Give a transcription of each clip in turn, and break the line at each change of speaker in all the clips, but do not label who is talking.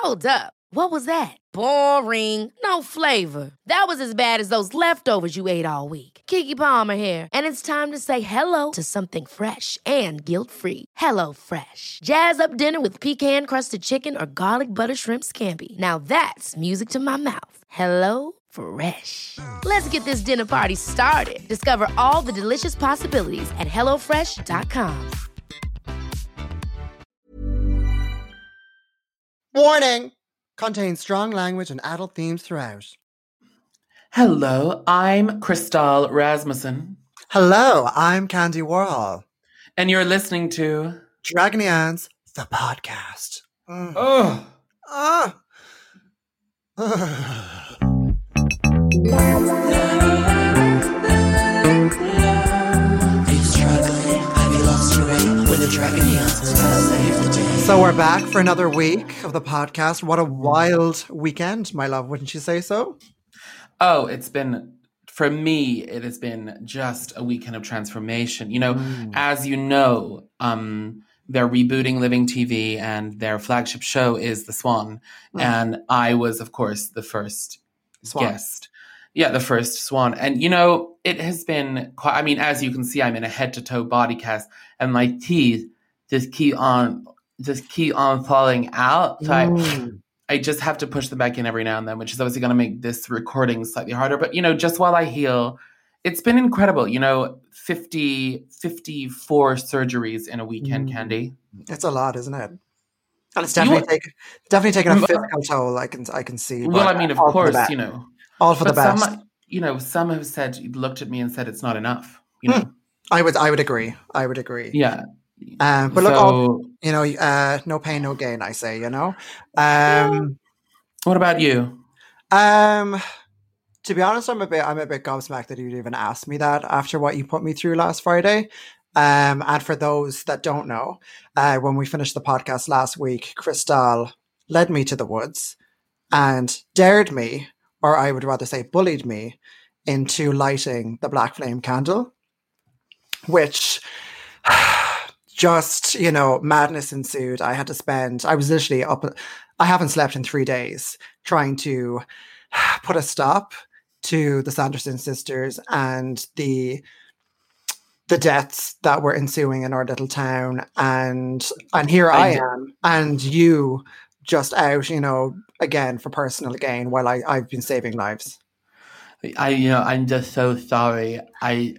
Hold up. What was that? Boring. No flavor. That was as bad as those leftovers you ate all week. Keke Palmer here, and it's time to say hello to something fresh and guilt-free. Hello Fresh. Jazz up dinner with pecan-crusted chicken or garlic butter shrimp scampi. Now that's music to my mouth. Hello Fresh. Let's get this dinner party started. Discover all the delicious possibilities at hellofresh.com.
Warning! Contains strong language and adult themes throughout.
Hello, I'm Crystal Rasmussen.
Hello, I'm Candy Warhol.
And you're listening to
Dragonians, the podcast.
Oh.
So we're back for another week of the podcast. What a wild weekend, my love. Wouldn't you say so?
Oh, for me, it has been just a weekend of transformation. You know, as you know, they're rebooting Living TV and their flagship show is The Swan. And I was, of course, the first guest. Yeah, the first Swan. And, you know, it has been quite, I mean, as you can see, I'm in a head-to-toe body cast and my teeth just keep on falling out. So I just have to push them back in every now and then, which is obviously going to make this recording slightly harder. But, you know, just while I heal, it's been incredible. You know, 54 surgeries in a weekend, Candy.
It's a lot, isn't it? And it's definitely taken a physical toll. I can see.
Well, I mean, of course, you know.
All for the best.
Some have looked at me and said it's not enough. You know,
I would agree.
Yeah.
But look, no pain, no gain. I say, you know.
What about you?
To be honest, I'm a bit gobsmacked that you'd even asked me that after what you put me through last Friday. And for those that don't know, when we finished the podcast last week, Crystal led me to the woods and dared me, or I would rather say bullied me, into lighting the black flame candle, which just, you know, madness ensued. I was literally up. I haven't slept in 3 days trying to put a stop to the Sanderson sisters and the deaths that were ensuing in our little town. And here I am, and you just out, you know, again for personal gain while I've been saving lives.
I'm just so sorry. I'm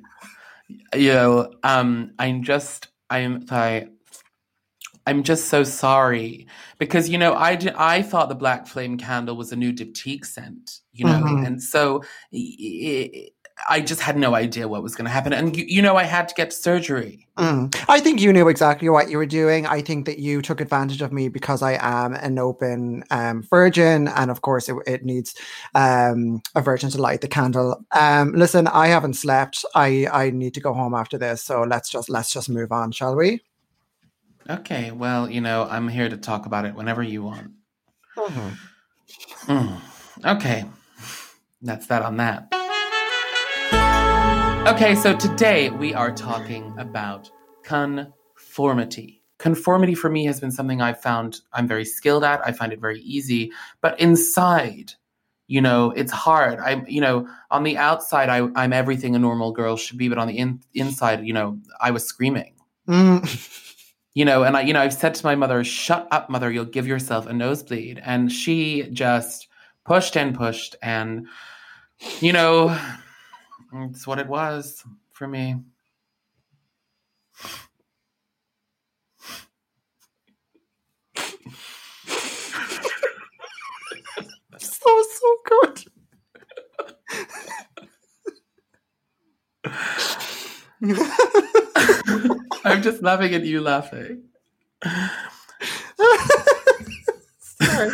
just so sorry because, you know, I thought the black flame candle was a new Diptyque scent, you know, and so I just had no idea what was going to happen. And, you know, I had to get surgery.
I think you knew exactly what you were doing. I think that you took advantage of me because I am an open virgin. And of course, it needs a virgin to light the candle. Listen, I haven't slept. I need to go home after this. So let's just move on, shall we?
Okay. Well, you know, I'm here to talk about it whenever you want. Okay. That's that on that. Okay, so today we are talking about conformity. Conformity for me has been something I've found I'm very skilled at. I find it very easy. But inside, you know, it's hard. On the outside, I'm everything a normal girl should be. But on the inside, you know, I was screaming. You know, and I've said to my mother, shut up, mother, you'll give yourself a nosebleed. And she just pushed and pushed. And, you know, it's what it was for me.
So good.
I'm just laughing at you laughing.
Sorry.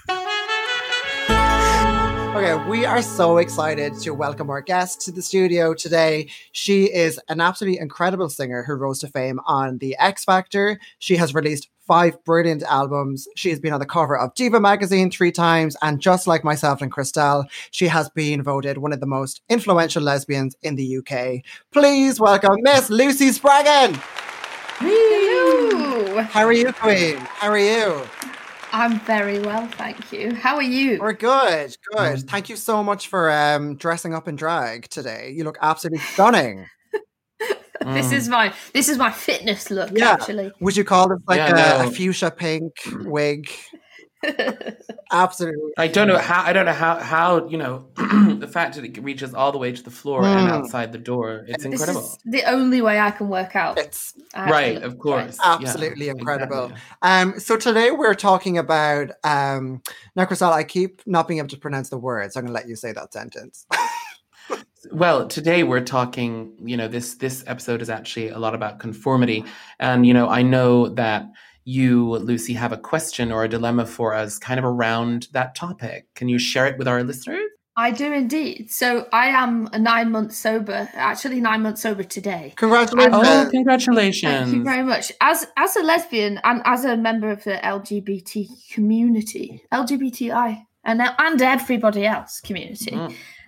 Okay, we are so excited to welcome our guest to the studio today. She is an absolutely incredible singer who rose to fame on The X Factor. She has released 5 brilliant albums. She has been on the cover of Diva magazine 3 times, and just like myself and Crystal, she has been voted one of the most influential lesbians in the UK. Please welcome Miss Lucy Spraggan.
Hello.
How are you, Queen? How are you?
I'm very well, thank you. How are you?
We're good. Good. Thank you so much for dressing up in drag today. You look absolutely stunning.
This is my fitness look,
Yeah.
actually.
Would you call this like
Yeah,
a
no.
fuchsia pink wig? Absolutely.
I don't know how the fact that it reaches all the way to the floor and outside the door. It's
This
incredible.
is the only way I can work out.
It's
Right, of course.
absolutely
Yeah,
incredible.
exactly.
So today we're talking about now, Chriselle, I keep not being able to pronounce the words. So I'm gonna let you say that sentence.
Well, today we're talking, this episode is actually a lot about conformity. And, I know that you, Lucy, have a question or a dilemma for us kind of around that topic. Can you share it with our listeners?
I do indeed. So I am 9 months sober, actually 9 months sober today.
Congratulations.
Oh, congratulations.
Thank you very much. As a lesbian and as a member of the LGBT community, LGBTI and everybody else community,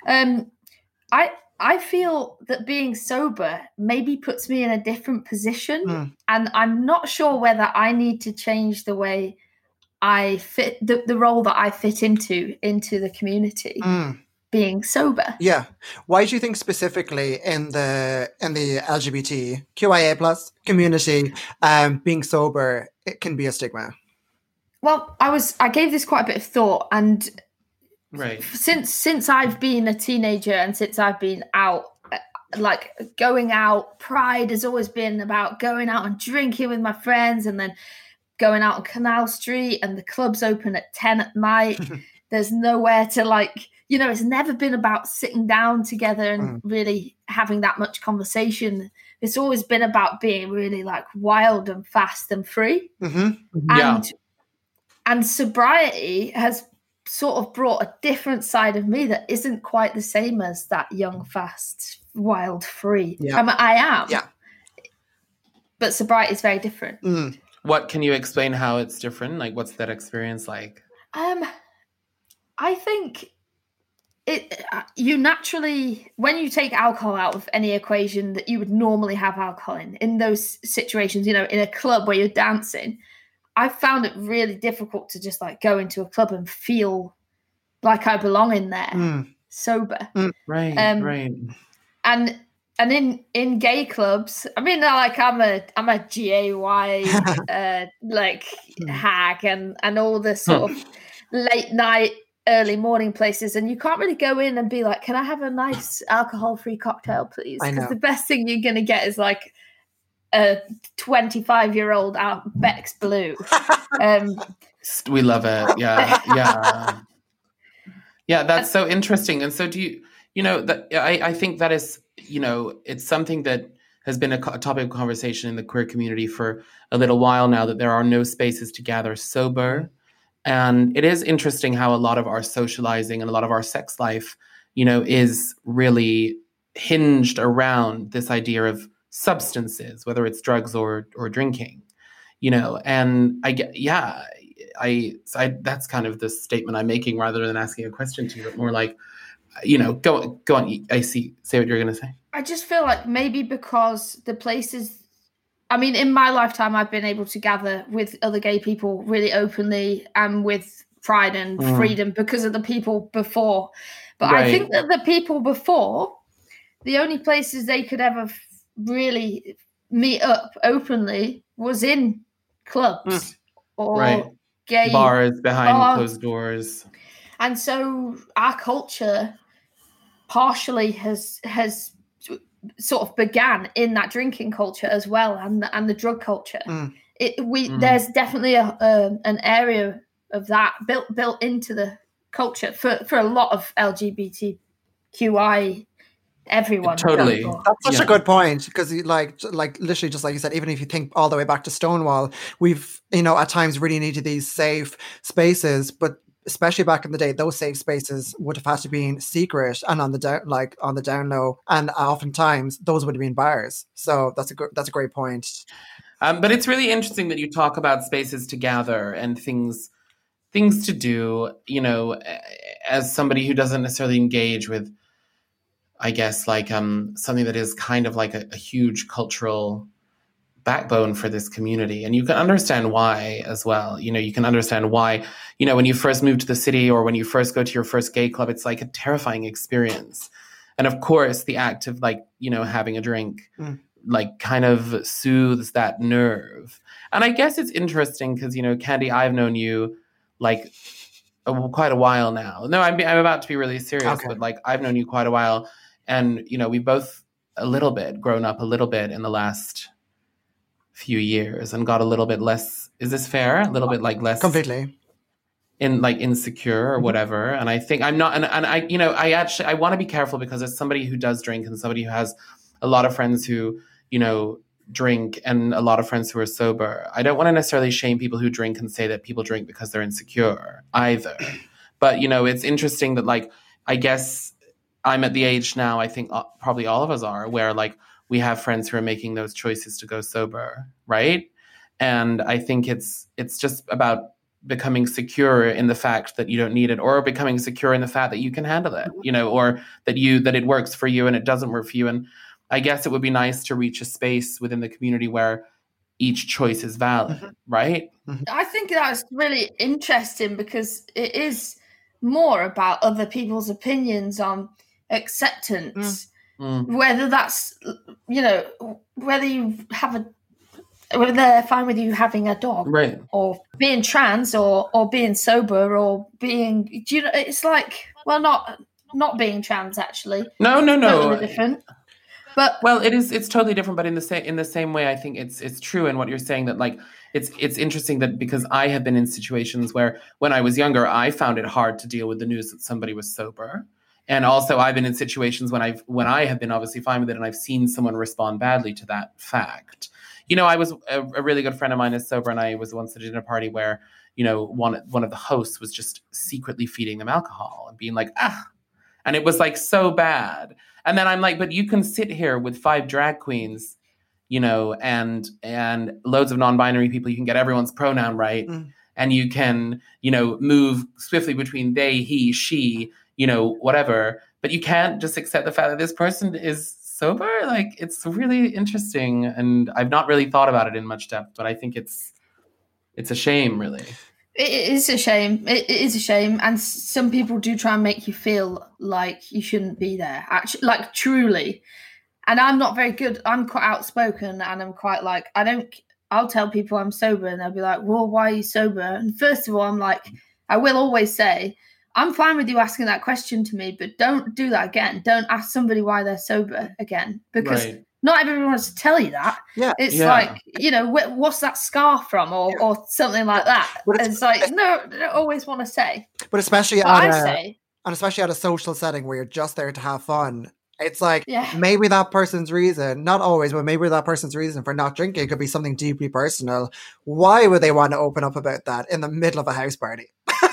I feel that being sober maybe puts me in a different position, and I'm not sure whether I need to change the way I fit the role that I fit into the community. Being sober.
Yeah. Why do you think specifically in the LGBTQIA plus community, being sober, it can be a stigma?
Well, I gave this quite a bit of thought, and
right.
Since I've been a teenager and since I've been out, like going out, pride has always been about going out and drinking with my friends, and then going out on Canal Street, and the clubs open at 10 at night. There's nowhere to it's never been about sitting down together and really having that much conversation. It's always been about being really like wild and fast and free. And sobriety has sort of brought a different side of me that isn't quite the same as that young, fast, wild, free.
Yeah.
I am.
Yeah.
But sobriety is very different.
What can you explain how it's different? Like, what's that experience like?
I think you naturally, when you take alcohol out of any equation that you would normally have alcohol in those situations, in a club where you're dancing, I found it really difficult to just like go into a club and feel like I belong in there, sober.
Right, right.
And in gay clubs, I mean, like I'm a GAY hag and all the sort of late night, early morning places, and you can't really go in and be like, can I have a nice alcohol-free cocktail, please? Because the best thing you're going to get is like a 25-year-old out Beck's Blue.
We love it. Yeah. Yeah, that's so interesting. And so do you that I think that is, it's something that has been a topic of conversation in the queer community for a little while now, that there are no spaces to gather sober. And it is interesting how a lot of our socializing and a lot of our sex life, is really hinged around this idea of substances, whether it's drugs or drinking, and that's kind of the statement I'm making rather than asking a question to you, but more like, go on. Say what you're going to say.
I just feel like maybe because the places, I mean, in my lifetime, I've been able to gather with other gay people really openly and with pride and freedom because of the people before. But I think that the people before, the only places they could ever really meet up openly was in clubs or gay
bars behind closed doors.
And so our culture partially has sort of began in that drinking culture as well, and the drug culture. There's definitely an area of that built into the culture for a lot of LGBTQI everyone.
Totally.
That's such a good point, because like literally, just like you said, even if you think all the way back to Stonewall, we've at times really needed these safe spaces, but especially back in the day, those safe spaces would have had to be secret and on the down low, and oftentimes those would have been bars. So that's a great point.
But it's really interesting that you talk about spaces to gather and things to do. As somebody who doesn't necessarily engage with, I guess, like something that is kind of like a huge cultural backbone for this community. And you can understand why as well. You can understand why, when you first move to the city or when you first go to your first gay club, it's like a terrifying experience. And of course, the act of having a drink, kind of soothes that nerve. And I guess it's interesting because, Candy, I've known you quite a while now. No, I'm about to be really serious, okay. But I've known you quite a while. And, we've both grown up a little bit in the last few years and got a little bit less, is this fair? A little bit less
completely
insecure or whatever. And I think I'm not, and I want to be careful because as somebody who does drink and somebody who has a lot of friends who, drink and a lot of friends who are sober, I don't want to necessarily shame people who drink and say that people drink because they're insecure either. But, it's interesting that I guess I'm at the age now, I think probably all of us are, where we have friends who are making those choices to go sober, right? And I think it's just about becoming secure in the fact that you don't need it, or becoming secure in the fact that you can handle it, or that it works for you and it doesn't work for you. And I guess it would be nice to reach a space within the community where each choice is valid, right?
I think that's really interesting because it is more about other people's opinions on acceptance. Whether that's, whether they're fine with you having a dog,
right,
or being trans, or being sober, or being, it's not being trans actually.
No,
totally different. But
it's totally different. But in the same way, I think it's true in what you're saying that it's interesting that because I have been in situations where when I was younger, I found it hard to deal with the news that somebody was sober. And also I've been in situations when I have been obviously fine with it and I've seen someone respond badly to that fact. I was a really good friend of mine is sober, and I was once at a dinner party where, one of the hosts was just secretly feeding them alcohol and being and it was so bad. And then I'm but you can sit here with 5 drag queens, and loads of non-binary people, you can get everyone's pronoun right. And you can, move swiftly between they, he, she, whatever, but you can't just accept the fact that this person is sober. It's really interesting. And I've not really thought about it in much depth, but I think it's a shame, really.
It is a shame. It is a shame. And some people do try and make you feel like you shouldn't be there, actually, truly. And I'm not very good. I'm quite outspoken, and I'm quite I'll tell people I'm sober, and they'll be like, well, why are you sober? And first of all, I'm I will always say, I'm fine with you asking that question to me, but don't do that again. Don't ask somebody why they're sober again, because not everyone wants to tell you that.
Yeah.
It's what's that scar from, or something like that. It's no, I don't always want to say.
But especially at a social setting where you're just there to have fun. It's maybe that person's reason, not always, but maybe that person's reason for not drinking could be something deeply personal. Why would they want to open up about that in the middle of a house party?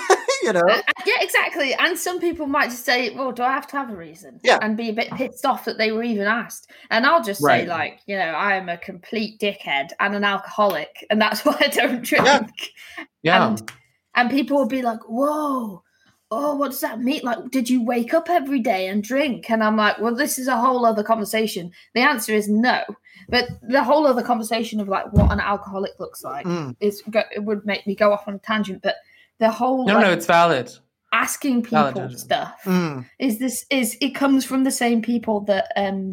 Yeah, exactly. And some people might just say, well, do I have to have a reason?
Yeah.
And be a bit pissed off that they were even asked. And I'll just say, I am a complete dickhead and an alcoholic, and that's why I don't drink.
Yeah.
And people will be like, whoa, oh, what does that mean? Did you wake up every day and drink? And I'm like, well, this is a whole other conversation. The answer is no. But the whole other conversation of what an alcoholic looks like it would make me go off on a tangent. But the whole
no, it's valid.
Asking people stuff is it comes from the same people that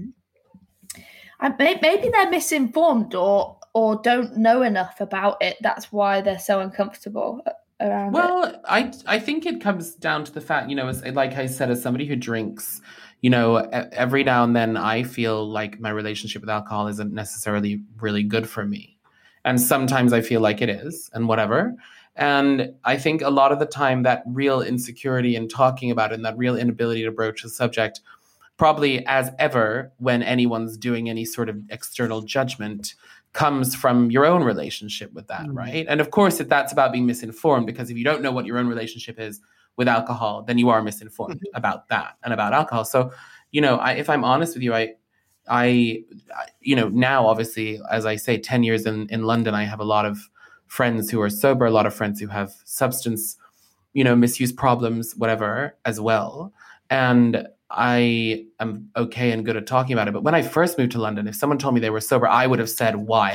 maybe they're misinformed or don't know enough about it. That's why they're so uncomfortable around it.
Well, I think it comes down to the fact, like I said, as somebody who drinks, every now and then I feel like my relationship with alcohol isn't necessarily really good for me. And sometimes I feel like it is, and whatever. And I think a lot of the time that real insecurity in talking about it and that real inability to broach the subject, probably as ever when anyone's doing any sort of external judgment, comes from your own relationship with that, right? And of course, that's about being misinformed, because if you don't know what your own relationship is with alcohol, then you are misinformed about that and about alcohol. So, if I'm honest with you, I now obviously, as I say, 10 years in London, I have a lot of friends who are sober, a lot of friends who have substance, misuse problems, whatever, as well. And I am okay and good at talking about it. But when I first moved to London, if someone told me they were sober, I would have said, why?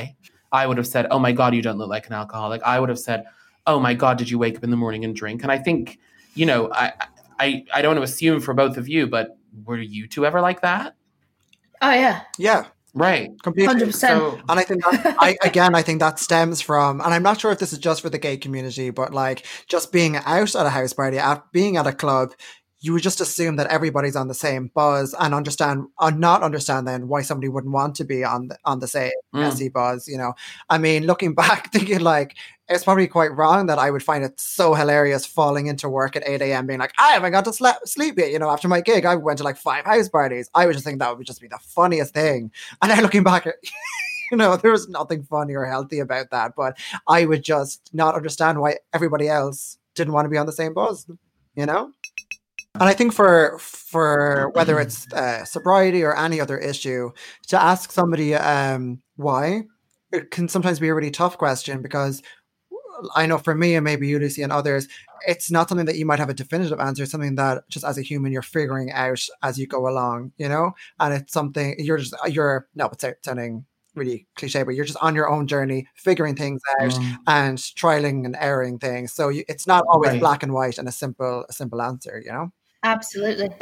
I would have said, oh my God, you don't look like an alcoholic. I would have said, oh my God, did you wake up in the morning and drink? And I think, you know, I don't want to assume for both of you, but were you two ever like that?
Oh, yeah.
Yeah.
Right.
Completely.
100%.
So,
And I think I think that stems from, and I'm not sure if this is just for the gay community, but like just being out at a house party, being at a club, you would just assume that everybody's on the same buzz and not understand then why somebody wouldn't want to be on the same messy buzz, you know. I mean, looking back, thinking like, it's probably quite wrong that I would find it so hilarious falling into work at 8 a.m. being like, I haven't got to sleep yet, you know, after my gig. I went to like 5 house parties. I would just think that would just be the funniest thing. And then looking back at, you know, there was nothing funny or healthy about that, but I would just not understand why everybody else didn't want to be on the same buzz, you know? And I think for whether it's sobriety or any other issue, to ask somebody why, it can sometimes be a really tough question, because I know for me and maybe you, Lucy, and others, it's not something that you might have a definitive answer. It's something that just as a human, you're figuring out as you go along, you know? And it's something it's sounding really cliche, but you're just on your own journey, figuring things out and trialing and erroring things. So it's not always black and white and a simple answer, you know?
Absolutely.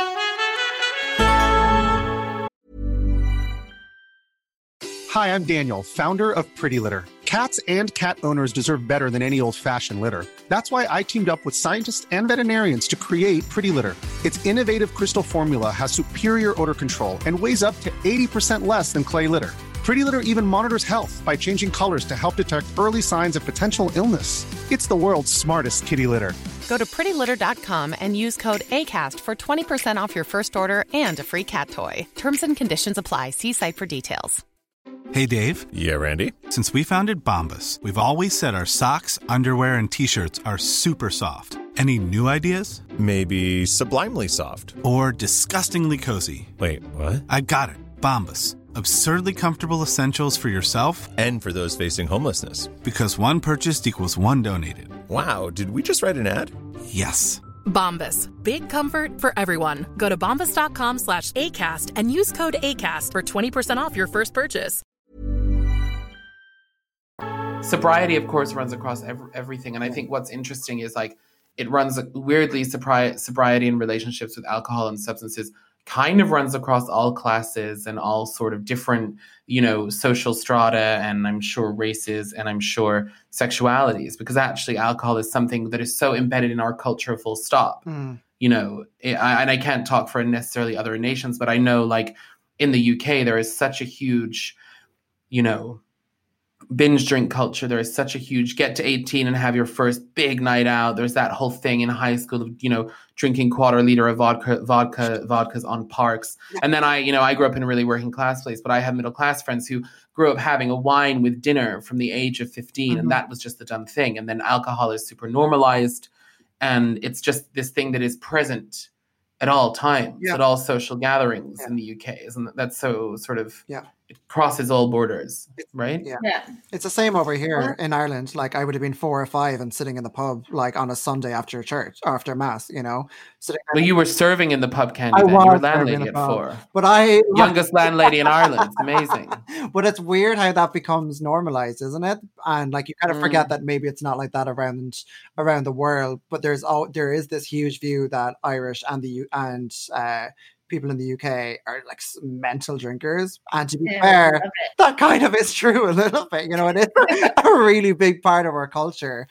Hi, I'm Daniel, founder of Pretty Litter. Cats and cat owners deserve better than any old-fashioned litter. That's why I teamed up with scientists and veterinarians to create Pretty Litter. Its innovative crystal formula has superior odor control and weighs up to 80% less than clay litter. Pretty Litter even monitors health by changing colors to help detect early signs of potential illness. It's the world's smartest kitty litter.
Go to prettylitter.com and use code ACAST for 20% off your first order and a free cat toy. Terms and conditions apply. See site for details.
Hey, Dave.
Yeah, Randy.
Since we founded Bombas, we've always said our socks, underwear, and T-shirts are super soft. Any new ideas?
Maybe sublimely soft.
Or disgustingly cozy.
Wait, what?
I got it. Bombas. Absurdly comfortable essentials for yourself
and for those facing homelessness.
Because one purchased equals one donated.
Wow, did we just write an ad?
Yes.
Bombas. Big comfort for everyone. Go to bombas.com/ACAST and use code ACAST for 20% off your first purchase.
Sobriety, of course, runs across everything. And I think what's interesting is like it runs weirdly, sobriety in relationships with alcohol and substances kind of runs across all classes and all sort of different, you know, social strata, and I'm sure races, and I'm sure sexualities, because actually alcohol is something that is so embedded in our culture, full stop. You know, and I can't talk for necessarily other nations, but I know like in the UK, there is such a huge, you know, binge drink culture. There is such a huge get to 18 and have your first big night out. There's that whole thing in high school of, you know, drinking quarter liter of vodkas on parks. And then I grew up in a really working class place, but I have middle class friends who grew up having a wine with dinner from the age of 15. And that was just the dumb thing. And then alcohol is super normalized. And it's just this thing that is present at all times, at all social gatherings in the UK. Isn't that so sort of, it crosses all borders, right?
Yeah.
It's the same over here in Ireland. Like I would have been 4 or 5 and sitting in the pub like on a Sunday after church, or after mass, you know.
Well, you were serving in the pub, Candy. You were landlady at 4.
But
youngest landlady in Ireland. It's amazing.
But it's weird how that becomes normalized, isn't it? And like you kind of forget that maybe it's not like that around the world. But there is this huge view that Irish and people in the UK are like mental drinkers. And to be fair, that kind of is true a little bit. You know, it is a really big part of our culture.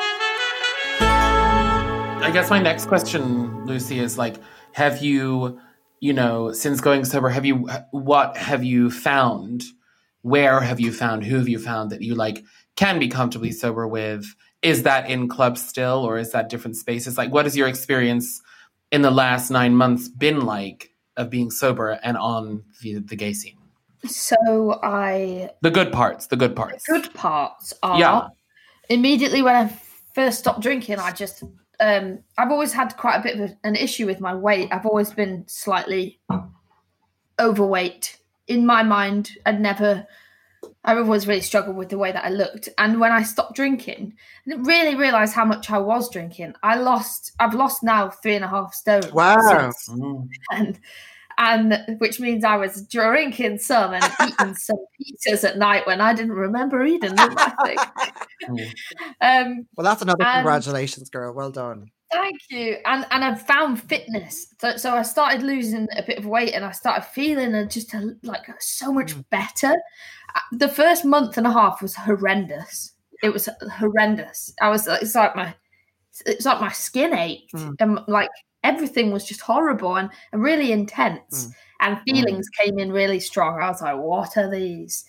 I guess my next question, Lucy, is like, have you, you know, since going sober, what have you found? Where have you found? Who have you found that you like can be comfortably sober with? Is that in clubs still, or is that different spaces? Like, what has your experience in the last 9 months been like of being sober and on the gay scene?
So the
good parts.
The good parts are immediately when I first stopped drinking, I just I've always had quite a bit of an issue with my weight. I've always been slightly overweight. In my mind, I've always really struggled with the way that I looked. And when I stopped drinking, I didn't really realize how much I was drinking. I've lost now 3.5 stone.
Wow.
And and which means I was drinking some and eating some pizzas at night when I didn't remember eating them, I think.
Well, that's another congratulations, girl. Well done.
Thank you. And I've found fitness. So I started losing a bit of weight and I started feeling just so much better. The first month and a half was horrendous. It was horrendous. It's like my skin ached and like everything was just horrible and really intense. And feelings came in really strong. I was like, what are these?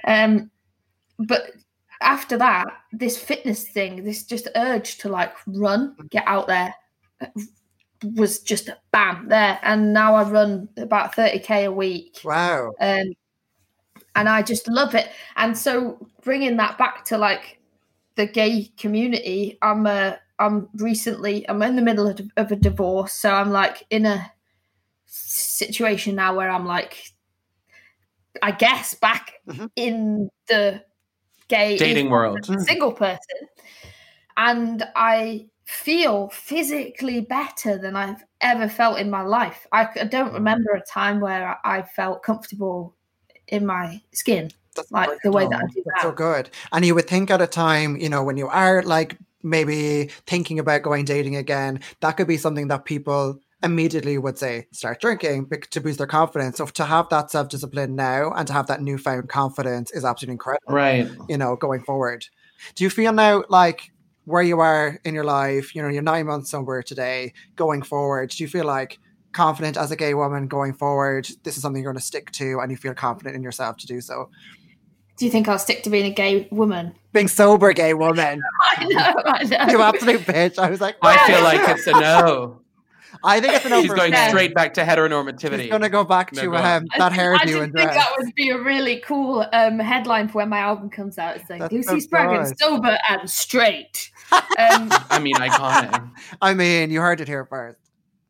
But after that, this fitness thing, this just urge to like run, get out there, was just bam there. And now I run about 30k a week.
Wow.
And I just love it. And so bringing that back to like the gay community, I'm in the middle of a divorce. So I'm like in a situation now where I'm like, I guess back in the gay
dating world,
single person, and I feel physically better than I've ever felt in my life. I don't remember a time where I felt comfortable in my skin like the way that I do now.
So good. And you would think at a time, you know, when you are like maybe thinking about going dating again, that could be something that people immediately would say, start drinking to boost their confidence. So to have that self-discipline now and to have that newfound confidence is absolutely incredible.
Right.
You know, going forward. Do you feel now like where you are in your life, you know, you're 9 months sober today, going forward, do you feel like confident as a gay woman going forward, this is something you're going to stick to and you feel confident in yourself to do so?
Do you think I'll stick to being a gay woman?
Being sober gay woman.
I know.
You absolute bitch. I was like,
I feel like it's a no.
I think it's an no.
She's going straight back to heteronormativity.
She's going to go back to that hairdo and dress.
I think that would be a really cool headline for when my album comes out. It's like Lucy Spraggan, sober and straight.
I mean, iconic.
I mean, you heard it here first.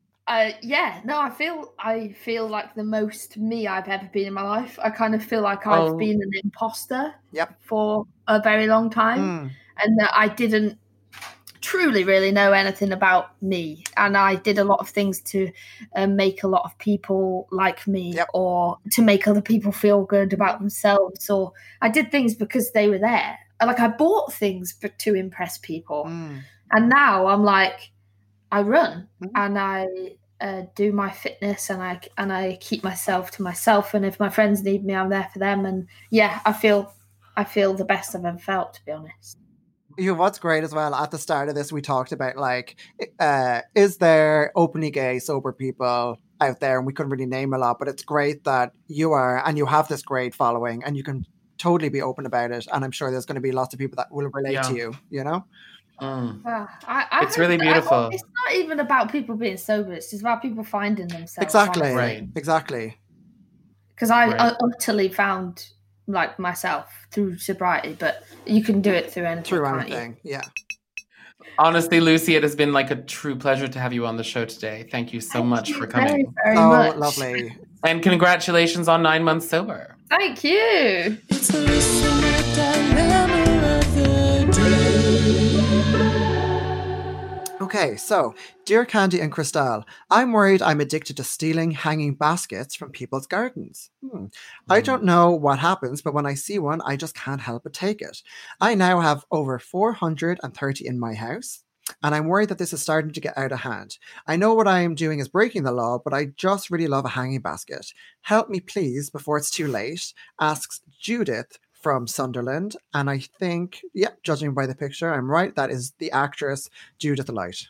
I feel like the most me I've ever been in my life. I kind of feel like I've been an imposter for a very long time, and that I didn't truly really know anything about me, and I did a lot of things to make a lot of people like me, or to make other people feel good about themselves, or I did things because they were there. Like I bought things to impress people, and now I'm like, I run and I do my fitness and I keep myself to myself, and if my friends need me, I'm there for them. And yeah, I feel the best I've ever felt, to be honest.
You know, what's great as well, at the start of this, we talked about like, is there openly gay, sober people out there? And we couldn't really name a lot, but it's great that you are, and you have this great following, and you can totally be open about it. And I'm sure there's going to be lots of people that will relate to you, you know?
It's really beautiful.
It's not even about people being sober. It's just about people finding themselves.
Exactly.
Right.
Exactly.
Because I utterly found like myself through sobriety, but you can do it through anything.
Through anything, yeah.
Honestly, Lucy, it has been like a true pleasure to have you on the show today. Thank you so much for coming.
Very much.
Lovely.
And congratulations on 9 months sober.
Thank you.
It's the listener dilemma of the day.
Okay, so, dear Candy and Crystal, I'm worried I'm addicted to stealing hanging baskets from people's gardens. I don't know what happens, but when I see one, I just can't help but take it. I now have over 430 in my house, and I'm worried that this is starting to get out of hand. I know what I am doing is breaking the law, but I just really love a hanging basket. Help me, please, before it's too late, asks Judith from Sunderland. And I think, judging by the picture, I'm right. That is the actress Judith Light.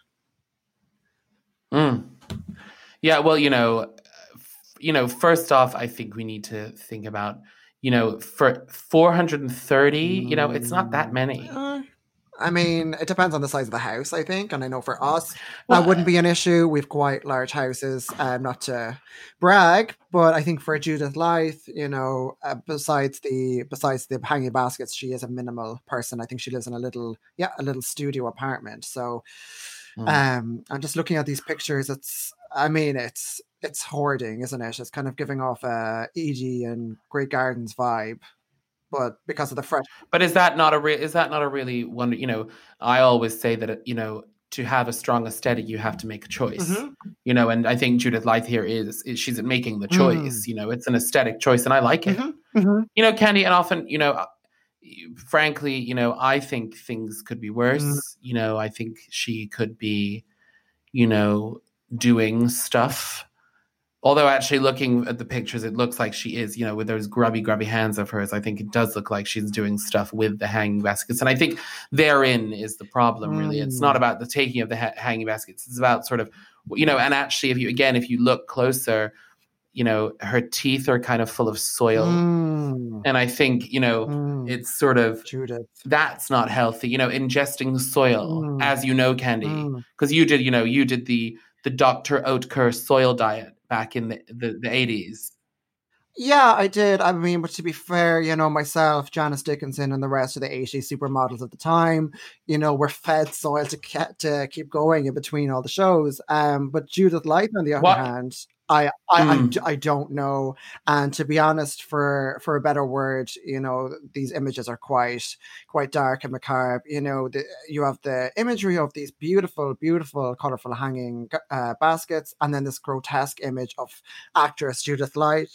Yeah, well, first off, I think we need to think about, for 430, it's not that many.
I mean, it depends on the size of the house, I think. And I know for us, that wouldn't be an issue. We've quite large houses, not to brag, but I think for Judith Light, besides the hanging baskets, she is a minimal person. I think she lives in a little studio apartment. So I'm just looking at these pictures. It's hoarding, isn't it? It's kind of giving off a Edie and Great Gardens vibe. But because of the fresh,
but is that not a really wonder? I always say that to have a strong aesthetic, you have to make a choice,
Mhm.
you know, and I think Judith Light here is she's making the choice, you know, it's an aesthetic choice and I like it.
Mhm. Mhm.
You know, Candy, and often, you know, frankly, you know, I think things could be worse. You know, I think she could be, you know, doing stuff. Although actually looking at the pictures, it looks like she is, you know, with those grubby hands of hers. I think it does look like she's doing stuff with the hanging baskets. And I think therein is the problem, really. It's not about the taking of the hanging baskets. It's about sort of, you know, and actually, if you look closer, you know, her teeth are kind of full of soil. And I think, you know, it's sort of,
Judith.
that's not healthy, you know, ingesting soil, as you know, Candy, because you did the Dr. Oetker soil diet back in the 80s.
Yeah, I did. I mean, but to be fair, you know, myself, Janice Dickinson, and the rest of the 80s supermodels at the time, you know, were fed soil to keep going in between all the shows. But Judith Light, on the other hand, I don't know. And to be honest, for a better word, you know, these images are quite dark and macabre. You know, you have the imagery of these beautiful, colorful hanging baskets, and then this grotesque image of actress Judith Light,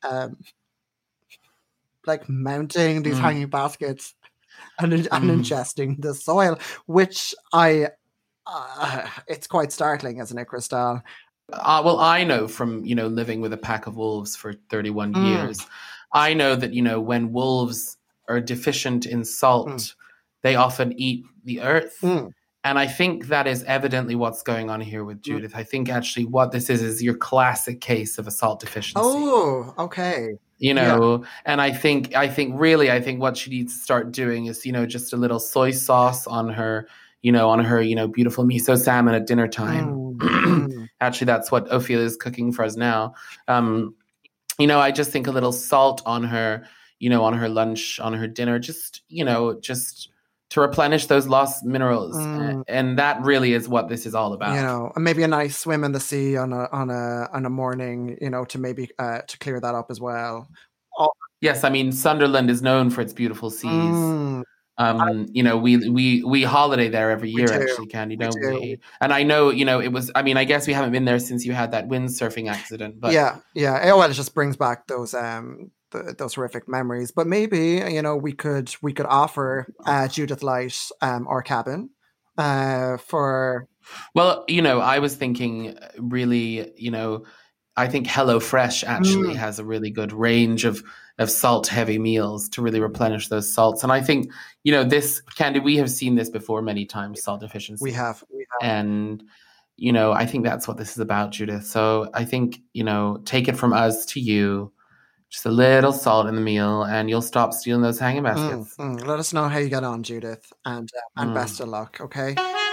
like mounting these hanging baskets and ingesting the soil, which it's quite startling, isn't it, Christelle?
Well, I know from, you know, living with a pack of wolves for 31 years, I know that, you know, when wolves are deficient in salt, they often eat the earth. And I think that is evidently what's going on here with Judith. I think actually what this is your classic case of a salt deficiency.
Oh, okay.
You know, and I think what she needs to start doing is, you know, just a little soy sauce on her, you know, beautiful miso salmon at dinner time. Actually, that's what Ophelia is cooking for us now. You know, I just think a little salt on her, you know, on her lunch, on her dinner, just, you know, just to replenish those lost minerals. And that really is what this is all about.
You know, and maybe a nice swim in the sea on a morning, you know, to maybe to clear that up as well.
Yes, I mean, Sunderland is known for its beautiful seas. You know, we holiday there every year, actually, Candy, don't we? And I know, you know, I mean, I guess we haven't been there since you had that windsurfing accident, but
yeah. Well, it just brings back those horrific memories. But maybe, you know, we could offer Judith Light our cabin for.
Well, you know, I was thinking really, you know, I think HelloFresh actually has a really good range of salt-heavy meals to really replenish those salts. And I think, you know, this, Candy, we have seen this before many times, salt deficiency.
We have.
And, you know, I think that's what this is about, Judith. So I think, you know, take it from us to you, just a little salt in the meal, and you'll stop stealing those hanging baskets.
Let us know how you get on, Judith, and best of luck, okay?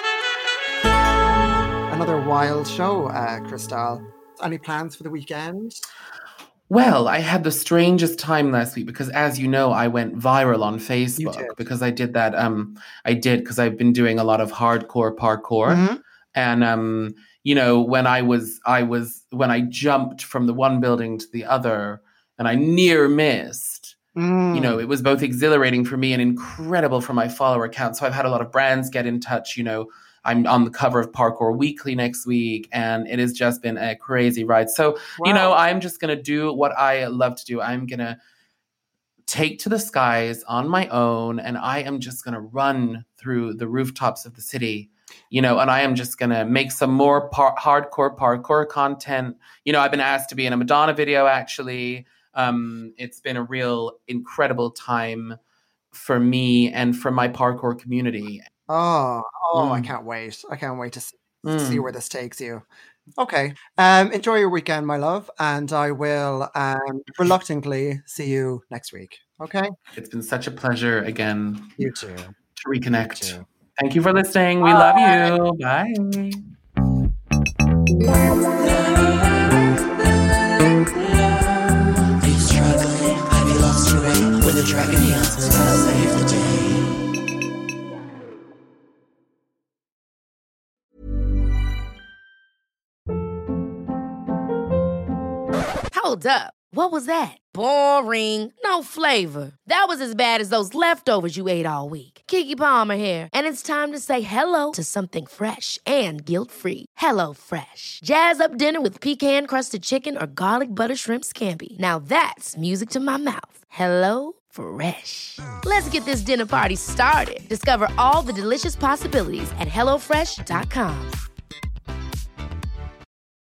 Another wild show, Christelle. Any plans for the weekend?
Well, I had the strangest time last week because, as you know, I went viral on Facebook because I did that. Because I've been doing a lot of hardcore parkour, and you know, when I jumped from the one building to the other, and I near missed. You know, it was both exhilarating for me and incredible for my follower count. So I've had a lot of brands get in touch. You know, I'm on the cover of Parkour Weekly next week, and it has just been a crazy ride. So, you know, I'm just going to do what I love to do. I'm going to take to the skies on my own, and I am just going to run through the rooftops of the city, you know, and I am just going to make some more hardcore parkour content. You know, I've been asked to be in a Madonna video, actually. It's been a real incredible time for me and for my parkour community.
I can't wait. I can't wait to see where this takes you. Okay. Enjoy your weekend, my love. And I will reluctantly see you next week. Okay?
It's been such a pleasure again.
You too.
To reconnect. Thank you for listening. We love you. Bye.
With a dragon dance, save the day.
Hold up. What was that? Boring. No flavor. That was as bad as those leftovers you ate all week. Keke Palmer here, and it's time to say hello to something fresh and guilt-free. Hello Fresh. Jazz up dinner with pecan-crusted chicken or garlic butter shrimp scampi. Now that's music to my mouth. Hello Fresh. Let's get this dinner party started. Discover all the delicious possibilities at HelloFresh.com.